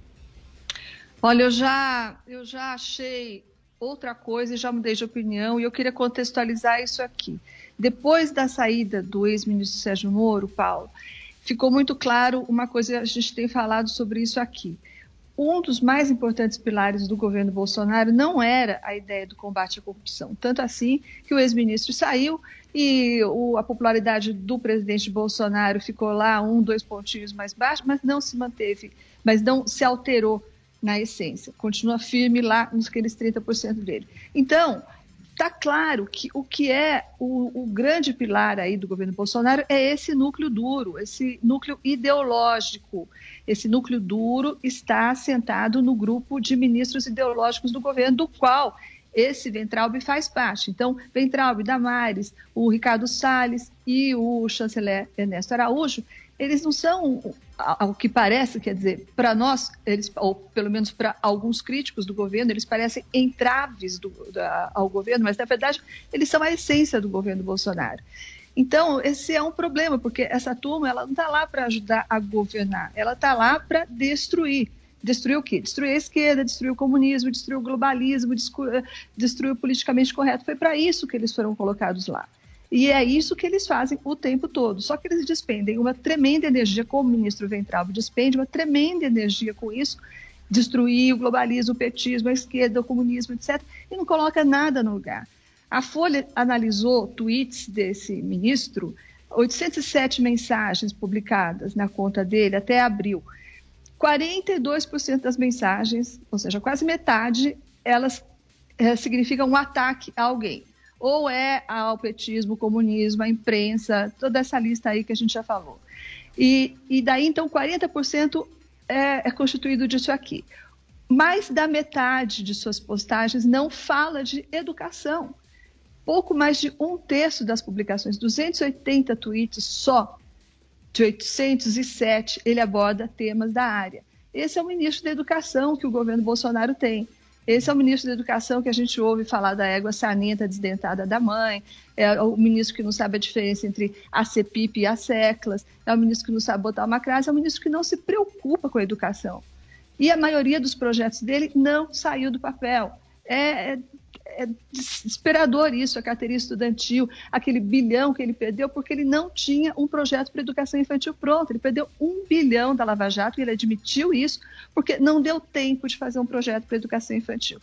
Olha, eu já, eu já achei outra coisa e já mudei de opinião, e eu queria contextualizar isso aqui. Depois da saída do ex-ministro Sérgio Moro, Paulo, ficou muito claro uma coisa, a gente tem falado sobre isso aqui. Um dos mais importantes pilares do governo Bolsonaro não era a ideia do combate à corrupção, tanto assim que o ex-ministro saiu e o, a popularidade do presidente Bolsonaro ficou lá um, dois pontinhos mais baixo, mas não se manteve, mas não se alterou na essência, continua firme lá nos aqueles trinta por cento dele. Então, está claro que o que é o, o grande pilar aí do governo Bolsonaro é esse núcleo duro, esse núcleo ideológico. Esse núcleo duro está assentado no grupo de ministros ideológicos do governo, do qual esse Weintraub faz parte. Então, Weintraub, Damares, o Ricardo Salles e o chanceler Ernesto Araújo, eles não são, ao que parece, quer dizer, para nós, eles, ou pelo menos para alguns críticos do governo, eles parecem entraves do, da, ao governo, mas na verdade eles são a essência do governo Bolsonaro. Então, esse é um problema, porque essa turma ela não está lá para ajudar a governar, ela está lá para destruir. Destruir o quê? Destruir a esquerda, destruir o comunismo, destruir o globalismo, destruir o politicamente correto. Foi para isso que eles foram colocados lá. E é isso que eles fazem o tempo todo. Só que eles despendem uma tremenda energia, como o ministro Weintraub despende uma tremenda energia com isso, destruir o globalismo, o petismo, a esquerda, o comunismo, etcétera, e não coloca nada no lugar. A Folha analisou tweets desse ministro, oitocentas e sete mensagens publicadas na conta dele até abril. quarenta e dois por cento das mensagens, ou seja, quase metade, elas é, significam um ataque a alguém. Ou é ao petismo, comunismo, a imprensa, toda essa lista aí que a gente já falou. E, e daí, então, quarenta por cento é, é constituído disso aqui. Mais da metade de suas postagens não fala de educação. Pouco mais de um terço das publicações, duzentos e oitenta tweets só, de oitocentos e sete, ele aborda temas da área. Esse é o ministro da Educação que o governo Bolsonaro tem. Esse é o ministro da Educação que a gente ouve falar da égua sarnenta desdentada da mãe, é o ministro que não sabe a diferença entre a CEPIP e as SECLAS, é o ministro que não sabe botar uma crase, é o ministro que não se preocupa com a educação. E a maioria dos projetos dele não saiu do papel. É, é, é desesperador isso, a carteirinha estudantil, aquele bilhão que ele perdeu porque ele não tinha um projeto para educação infantil pronto. Ele perdeu um bilhão da Lava Jato e ele admitiu isso porque não deu tempo de fazer um projeto para educação infantil.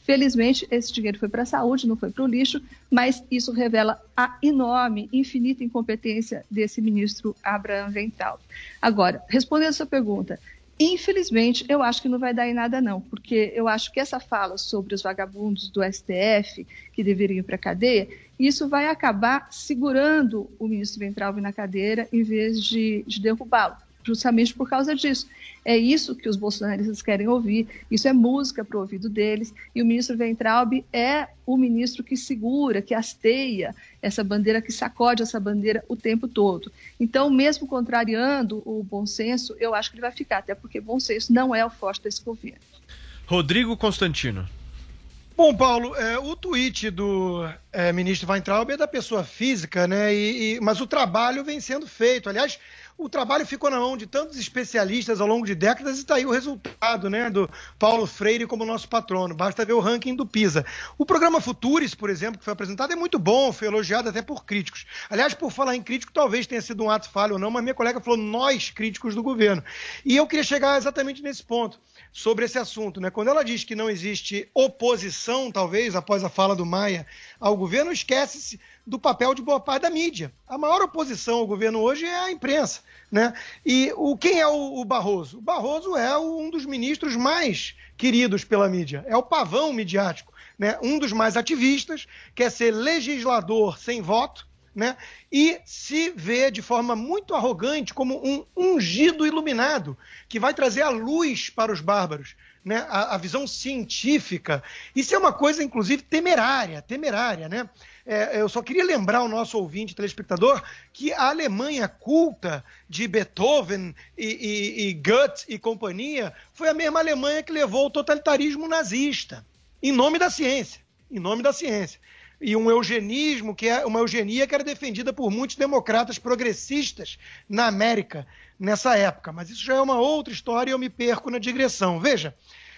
Felizmente, esse dinheiro foi para a saúde, não foi para o lixo, mas isso revela a enorme, infinita incompetência desse ministro Abraham Weintraub. Agora, respondendo a sua pergunta, infelizmente, eu acho que não vai dar em nada não, porque eu acho que essa fala sobre os vagabundos do S T F, que deveriam ir para a cadeia, isso vai acabar segurando o ministro Weintraub na cadeira em vez de, de derrubá-lo, justamente por causa disso. É isso que os bolsonaristas querem ouvir, isso é música para o ouvido deles, e o ministro Weintraub é o ministro que segura, que hasteia essa bandeira, que sacode essa bandeira o tempo todo. Então, mesmo contrariando o bom senso, eu acho que ele vai ficar, até porque bom senso não é o forte desse governo. Rodrigo Constantino. Bom, Paulo, é, o tweet do é, ministro Weintraub é da pessoa física, né? E, e, mas o trabalho vem sendo feito. Aliás, o trabalho ficou na mão de tantos especialistas ao longo de décadas e está aí o resultado, né, do Paulo Freire como nosso patrono. Basta ver o ranking do PISA. O programa Futuris, por exemplo, que foi apresentado, é muito bom, foi elogiado até por críticos. Aliás, por falar em crítico, talvez tenha sido um ato falho ou não, mas minha colega falou nós, críticos do governo. E eu queria chegar exatamente nesse ponto, sobre esse assunto, né? Quando ela diz que não existe oposição, talvez, após a fala do Maia ao governo, esquece-se do papel de boa parte da mídia. A maior oposição ao governo hoje é a imprensa, né? E o, quem é o, o Barroso? O Barroso é o, um dos ministros mais queridos pela mídia, é o pavão midiático, né? Um dos mais ativistas, quer ser legislador sem voto, né? E se vê de forma muito arrogante como um ungido iluminado, que vai trazer a luz para os bárbaros, né? a, a visão científica. Isso é uma coisa, inclusive, temerária, temerária, né? É, eu só queria lembrar ao nosso ouvinte, telespectador, que a Alemanha culta de Beethoven e, e, e Goethe e companhia foi a mesma Alemanha que levou o totalitarismo nazista, em nome da ciência, em nome da ciência. E um eugenismo, que é uma eugenia que era defendida por muitos democratas progressistas na América nessa época. Mas isso já é uma outra história e eu me perco na digressão. Veja,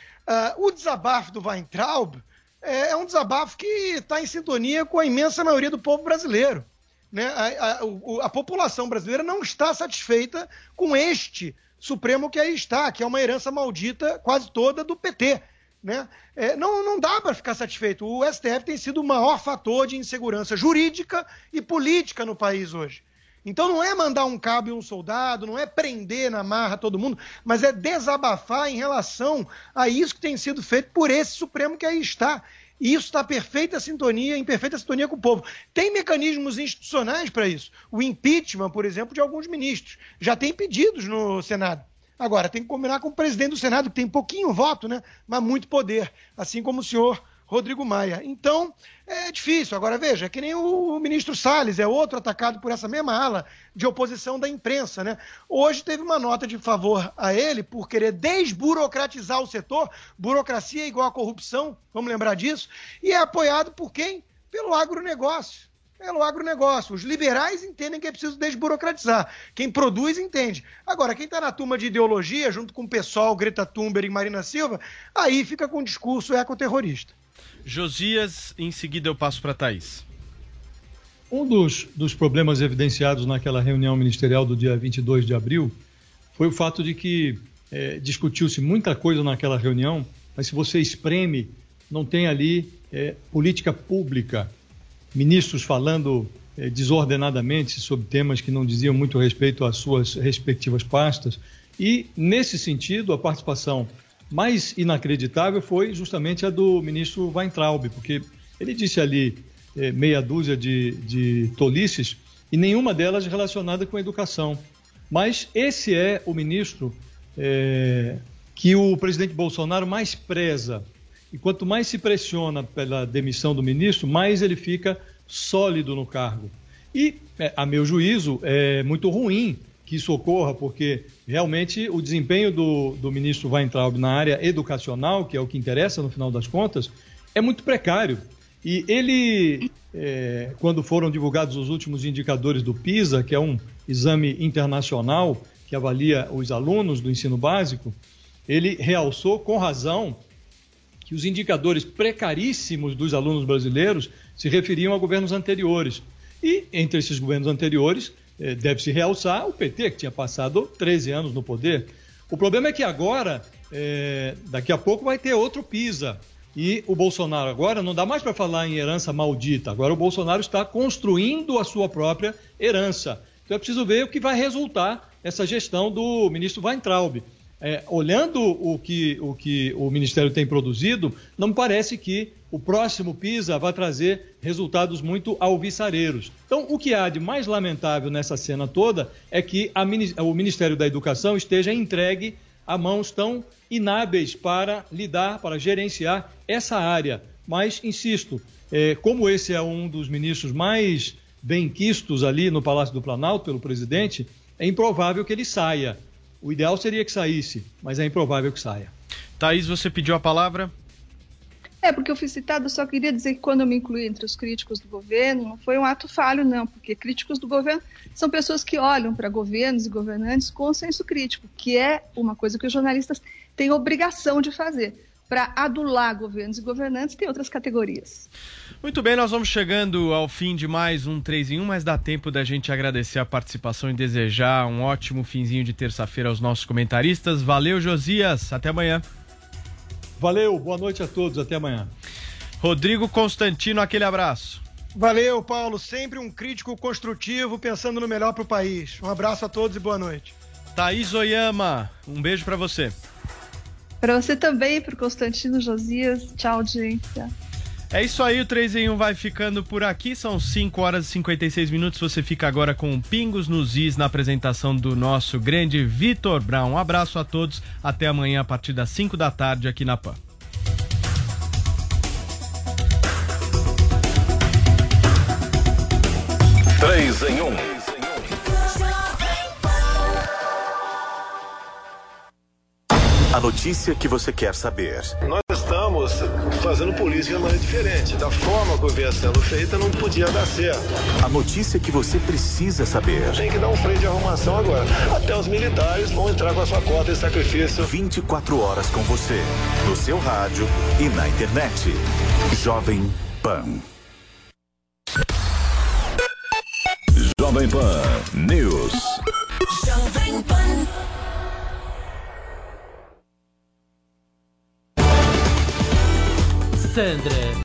uh, o desabafo do Weintraub é, é um desabafo que está em sintonia com a imensa maioria do povo brasileiro, né? A, a, a população brasileira não está satisfeita com este Supremo que aí está, que é uma herança maldita quase toda do P T. Né? É, não, não dá para ficar satisfeito. O S T F tem sido o maior fator de insegurança jurídica e política no país hoje. Então não é mandar um cabo e um soldado, não é prender na marra todo mundo, mas é desabafar em relação a isso que tem sido feito por esse Supremo que aí está. E isso está perfeita sintonia, em perfeita sintonia com o povo. Tem mecanismos institucionais para isso. O impeachment, por exemplo, de alguns ministros. Já tem pedidos no Senado. Agora, tem que combinar com o presidente do Senado, que tem pouquinho voto, né? Mas muito poder, assim como o senhor Rodrigo Maia. Então, é difícil. Agora, veja, é que nem o, o ministro Salles, é outro atacado por essa mesma ala de oposição da imprensa, né? Hoje teve uma nota de favor a ele por querer desburocratizar o setor. Burocracia é igual a corrupção, vamos lembrar disso. E é apoiado por quem? Pelo agronegócio. Pelo agronegócio. Os liberais entendem que é preciso desburocratizar. Quem produz entende. Agora, quem está na turma de ideologia, junto com o PSOL, Greta Thunberg e Marina Silva, aí fica com o discurso ecoterrorista. Josias, em seguida eu passo para a Thaís. Um dos, dos problemas evidenciados naquela reunião ministerial do dia vinte e dois de abril foi o fato de que é, discutiu-se muita coisa naquela reunião, mas se você espreme, não tem ali é, política pública. Ministros falando eh, desordenadamente sobre temas que não diziam muito respeito às suas respectivas pastas. E, nesse sentido, a participação mais inacreditável foi justamente a do ministro Weintraub, porque ele disse ali eh, meia dúzia de, de tolices e nenhuma delas relacionada com a educação. Mas esse é o ministro eh, que o presidente Bolsonaro mais preza. E quanto mais se pressiona pela demissão do ministro, mais ele fica sólido no cargo. E, é, a meu juízo, é muito ruim que isso ocorra, porque realmente o desempenho do, do ministro Weintraub na área educacional, que é o que interessa no final das contas, é muito precário. E ele, é, quando foram divulgados os últimos indicadores do PISA, que é um exame internacional que avalia os alunos do ensino básico, ele realçou com razão que os indicadores precaríssimos dos alunos brasileiros se referiam a governos anteriores. E, entre esses governos anteriores, eh, deve-se realçar o P T, que tinha passado treze anos no poder. O problema é que agora, eh, daqui a pouco, vai ter outro PISA. E o Bolsonaro agora não dá mais para falar em herança maldita, agora o Bolsonaro está construindo a sua própria herança. Então é preciso ver o que vai resultar essa gestão do ministro Weintraub. É, olhando o que, o que o Ministério tem produzido, não me parece que o próximo PISA vai trazer resultados muito alvissareiros. Então, o que há de mais lamentável nessa cena toda é que a, o Ministério da Educação esteja entregue a mãos tão inábeis para lidar, para gerenciar essa área. Mas, insisto, é, como esse é um dos ministros mais benquistos ali no Palácio do Planalto pelo presidente, é improvável que ele saia. O ideal seria que saísse, mas é improvável que saia. Thaís, você pediu a palavra? É, porque eu fui citado, eu só queria dizer que quando eu me incluí entre os críticos do governo, não foi um ato falho, não, porque críticos do governo são pessoas que olham para governos e governantes com senso crítico, que é uma coisa que os jornalistas têm obrigação de fazer. Para adular governos e governantes, tem outras categorias. Muito bem, nós vamos chegando ao fim de mais um três em um, mas dá tempo da gente agradecer a participação e desejar um ótimo finzinho de terça-feira aos nossos comentaristas. Valeu, Josias, até amanhã. Valeu, boa noite a todos, até amanhã. Rodrigo Constantino, aquele abraço. Valeu, Paulo, sempre um crítico construtivo, pensando no melhor para o país. Um abraço a todos e boa noite. Thaís Oyama, um beijo para você. Para você também, para o Constantino, Josias. Tchau, audiência. É isso aí, o três em um vai ficando por aqui. São cinco horas e cinquenta e seis minutos. Você fica agora com Pingos nos Is na apresentação do nosso grande Vitor Brown. Um abraço a todos. Até amanhã a partir das cinco da tarde aqui na Pan. três em um. A notícia que você quer saber. Nós estamos fazendo política de maneira diferente. Da forma que vinha sendo feita, não podia dar certo. A notícia que você precisa saber. Tem que dar um freio de arrumação agora. Até os militares vão entrar com a sua cota de sacrifício. vinte e quatro horas com você, no seu rádio e na internet. Jovem Pan. Jovem Pan News. Jovem Pan. Sandra.